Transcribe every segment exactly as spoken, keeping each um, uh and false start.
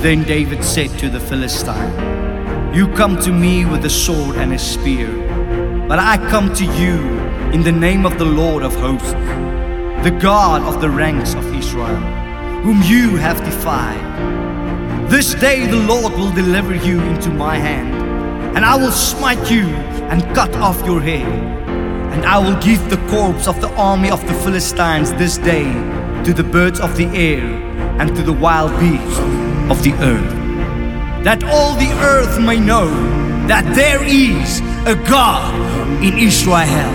Then David said to the Philistine, "You come to me with a sword and a spear, but I come to you in the name of the Lord of hosts, the God of the ranks of Israel, whom you have defied. This day the Lord will deliver you into my hand, and I will smite you and cut off your head. And I will give the corpse of the army of the Philistines this day to the birds of the air and to the wild beasts of the earth, that all the earth may know that there is a God in Israel."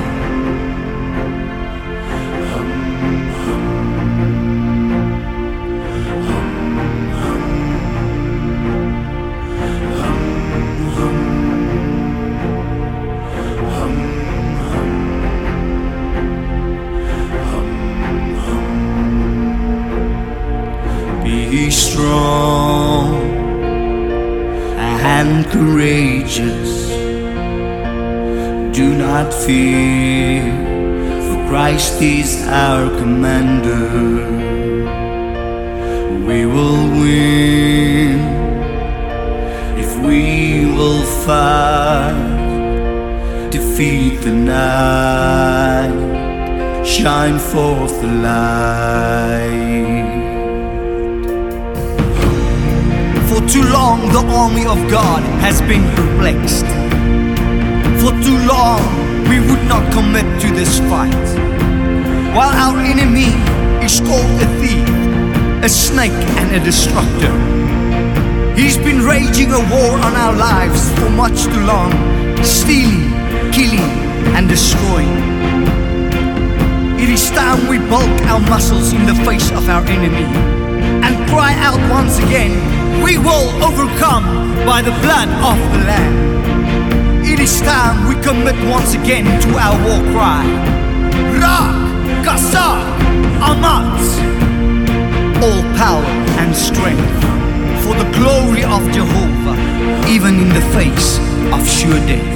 Be strong and courageous. Do not fear, for Christ is our commander. We will win if we will fight. Defeat the night, shine forth the light. For too long the army of God has been perplexed. For too long we would not commit to this fight, while our enemy is called a thief, a snake and a destructor. He's been raging a war on our lives for much too long, stealing, killing and destroying. It is time we bulk our muscles in the face of our enemy and cry out once again, "We will overcome by the blood of the Lamb." It is time we commit once again to our war cry, "Rak, Kasar, Amat." All power and strength for the glory of Jehovah, even in the face of sure death.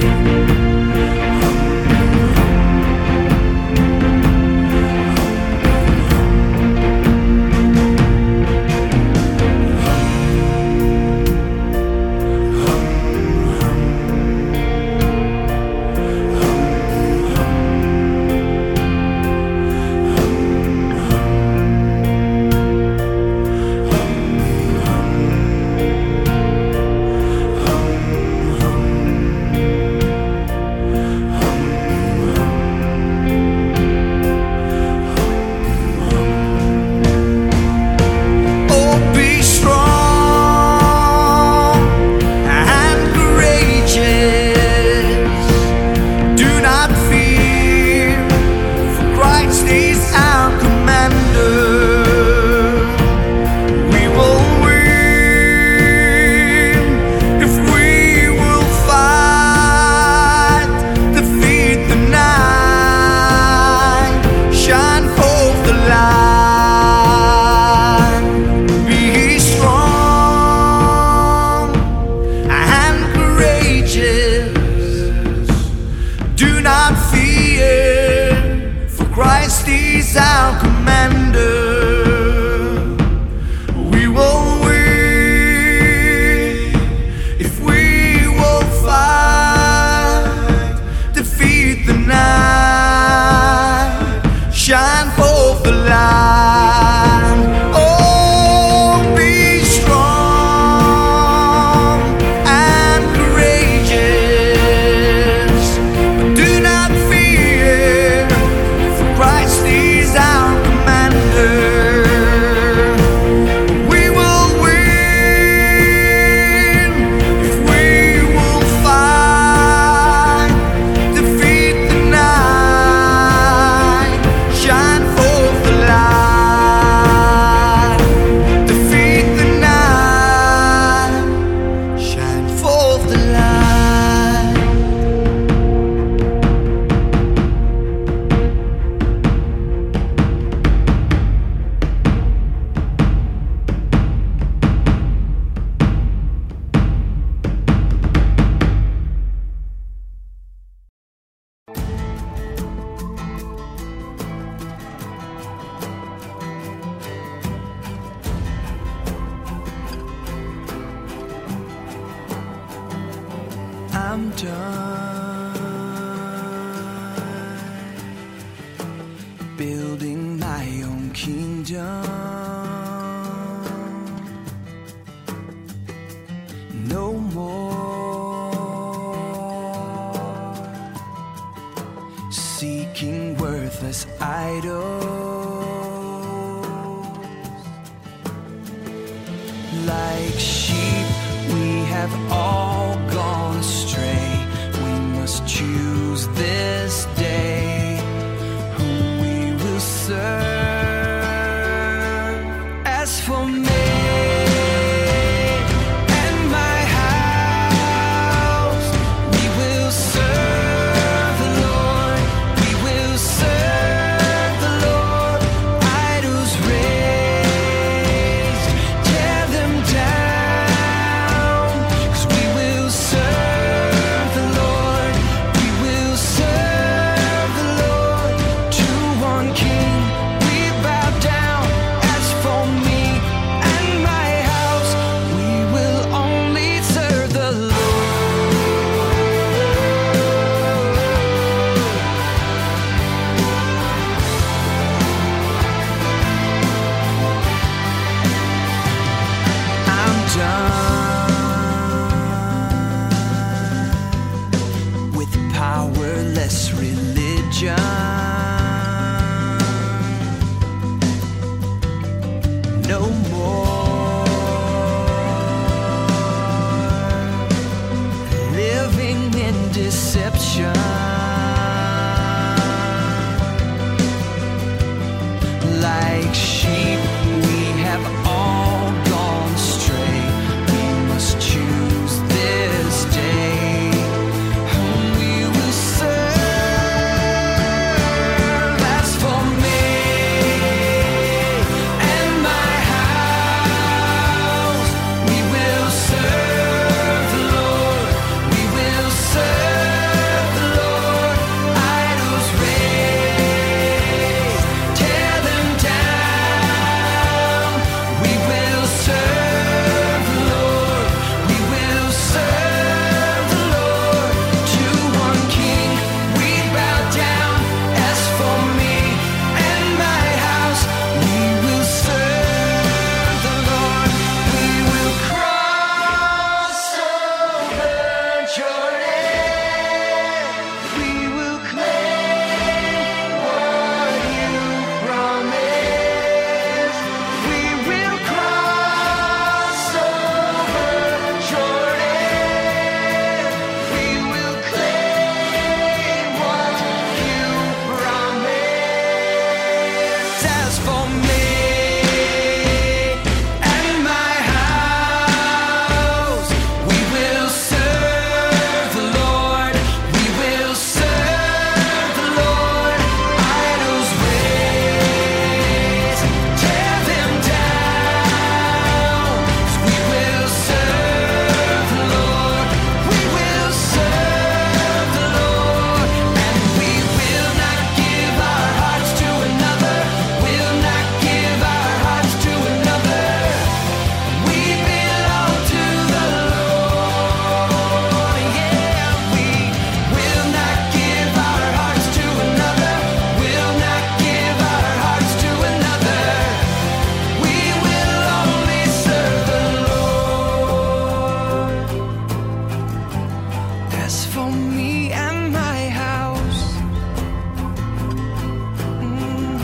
I'm done building my own kingdom. No more seeking worthless idols. Like sheep, we have all gone astray. We must choose this day whom we will serve. As for me and my house, we will serve the Lord. We will serve the Lord. Idols raised, tear them down, 'cause we will serve the Lord. We will serve the Lord. To one King we bow down. As for me and my house, we will only serve the Lord. I'm done with powerless religion. No more living in deception. Like sheep, we have all gone astray. We must choose this day whom we will serve. As for me and my house, we will serve the Lord. We will serve the Lord. Idols raised, tear them down. We will serve the Lord. We will serve the Lord. To one King we bow down. As for me and my house, we will serve the Lord. We will cross over Jordan. We will claim what you promised. We will cross over Jordan. We will claim what you promised. As for me and my house, we will serve the Lord. We will serve the Lord. Idols raised, tear them down. 'Cause we will serve the Lord. We will serve the Lord. And we will not give our hearts to another. Will not give our hearts to another. We belong to the Lord. Yeah, we will not give our hearts to another. Will not give our hearts to another. We will only serve the Lord. As for me and my house, mm,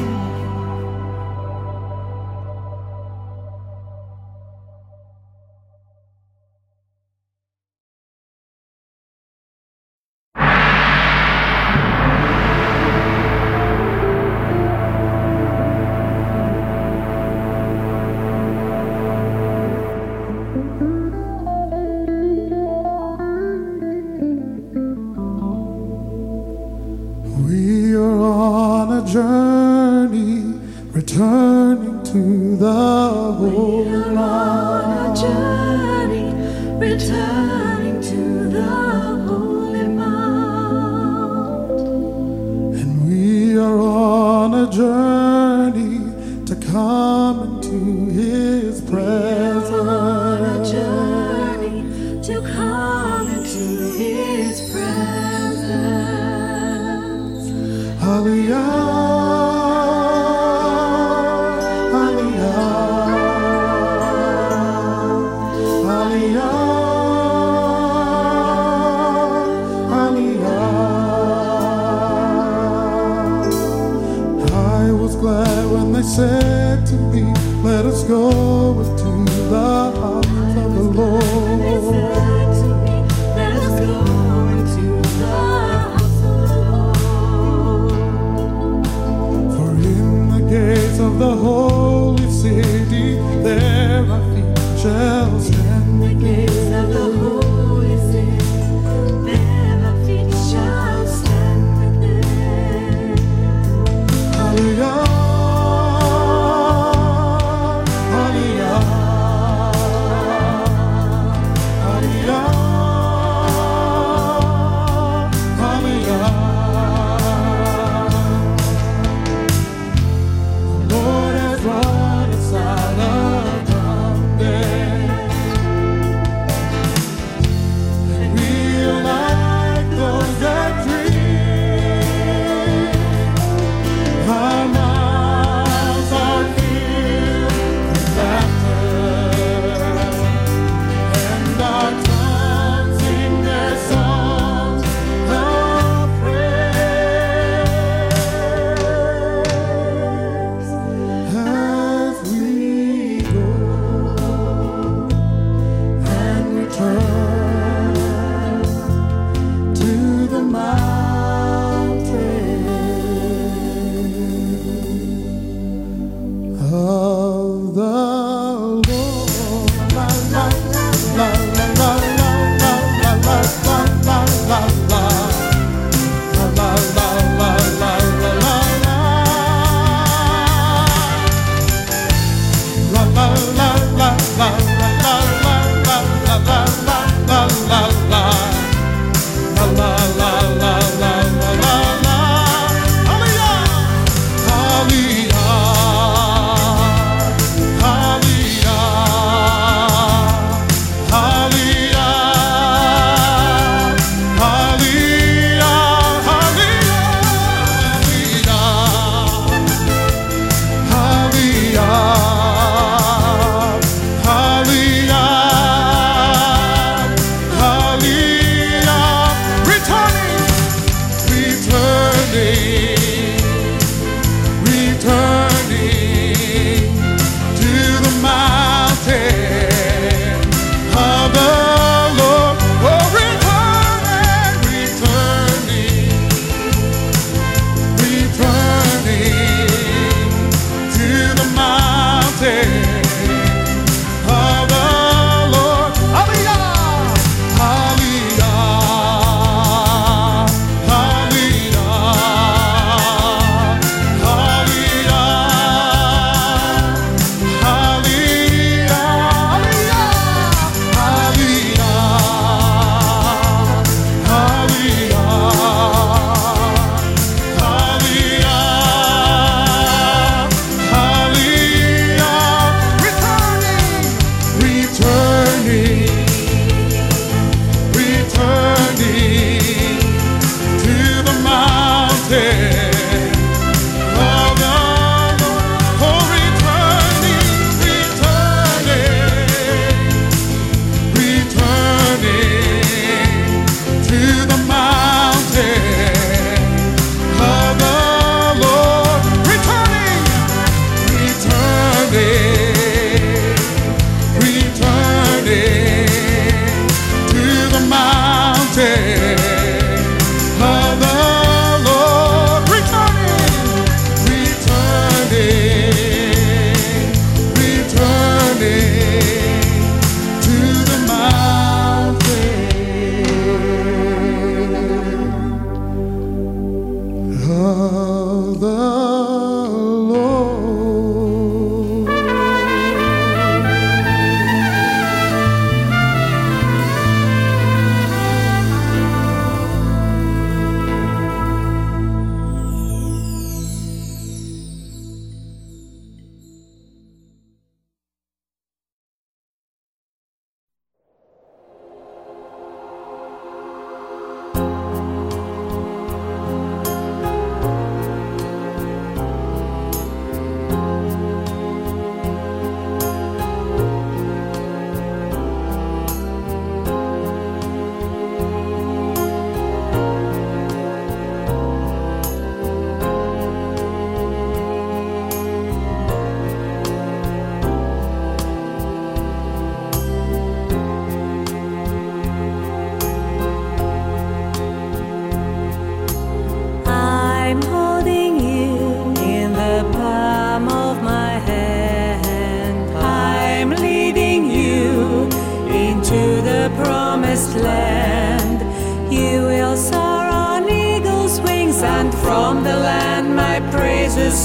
We are on a journey, returning to the Holy On a journey, returning to the Holy Mount. And we are on a journey to come into His presence. On a journey to come into His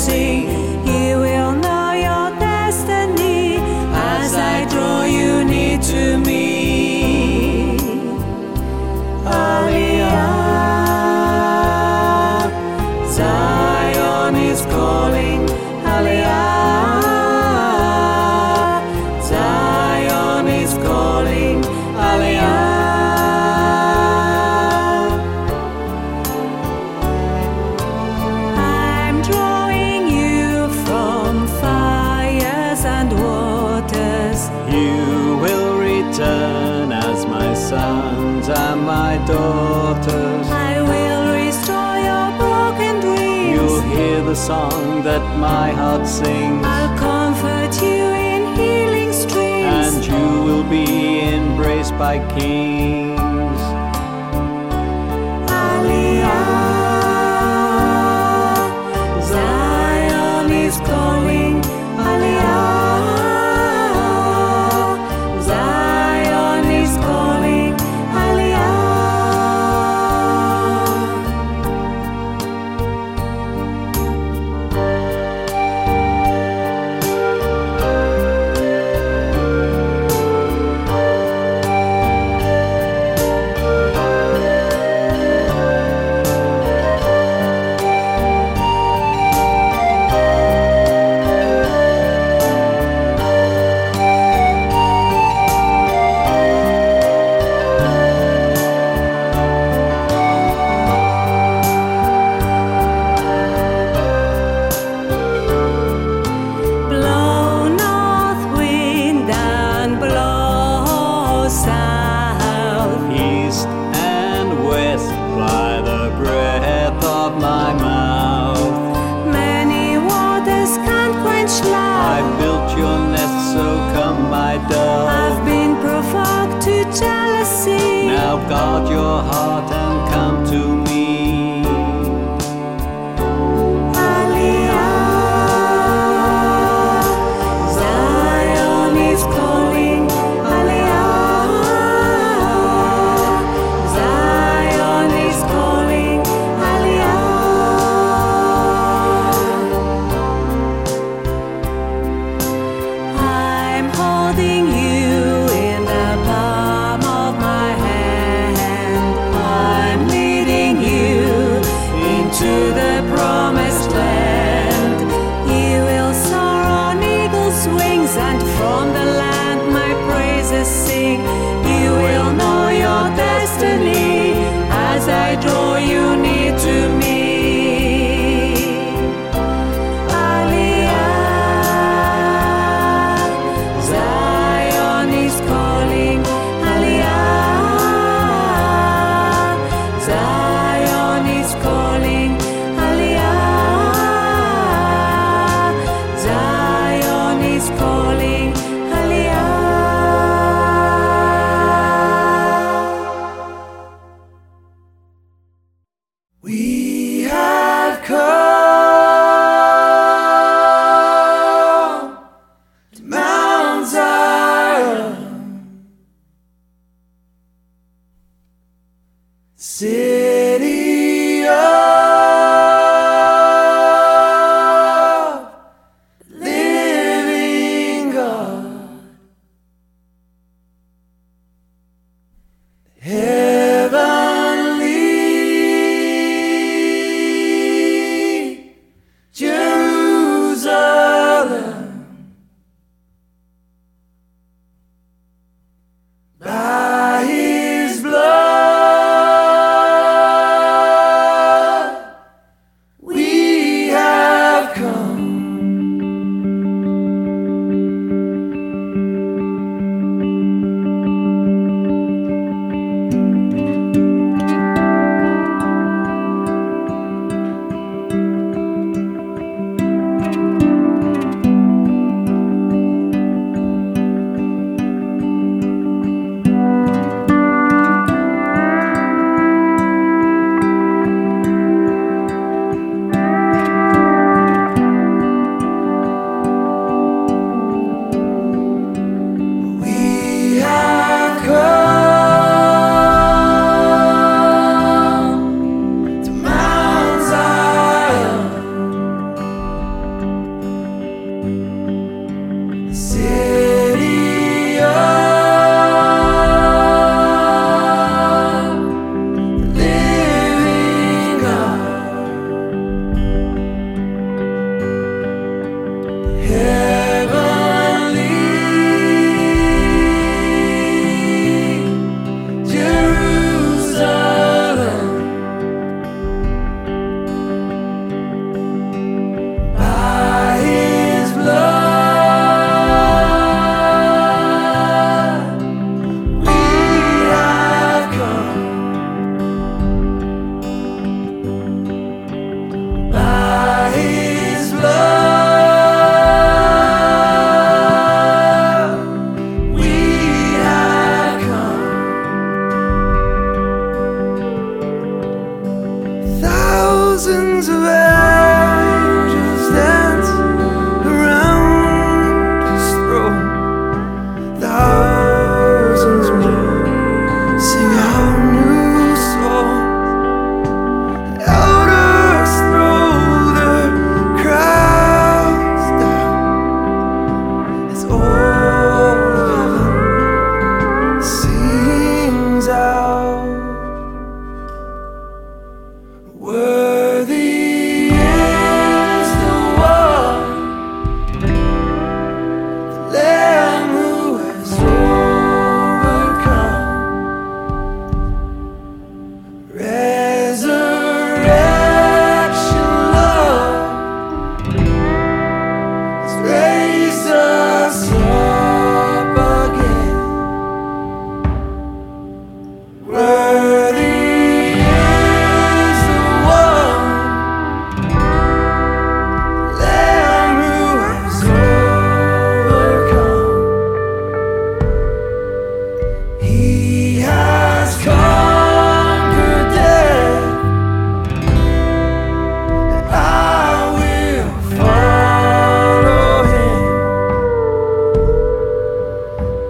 sing. You will know your destiny as I draw you near to me. Aliyah, Zion is calling. Aliyah, Zion is calling. Aliyah. I'm drawing you from fires and waters. You will return as my sons and my daughters. I will restore your broken dreams. You'll hear the song that my heart sings, I'll comfort you in healing streams. and you will be embraced by kings. Aliyah, Zion is calling. Aliyah, Zion is calling. Aliyah. Blow north wind and blow south. East and west by the breath of my mouth. Many waters can't quench I love. built your nest, so come my dove. I've been provoked to jealousy. Now guard your heart and come to me. Aliyah, Zion is calling. Aliyah, Zion is calling. Aliyah. I'm holding you in the palm of my hand. I'm leading you into the promised land. You will soar on eagle's wings, and from the land my praises sing. You will know your destiny as I draw you near to me. Aliyah, Zion is calling. Aliyah, Zion is calling. Aliyah, Zion is calling. Aliyah. We have come to Mount Zion, city of the living God. Heavenly Jerusalem, by His blood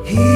He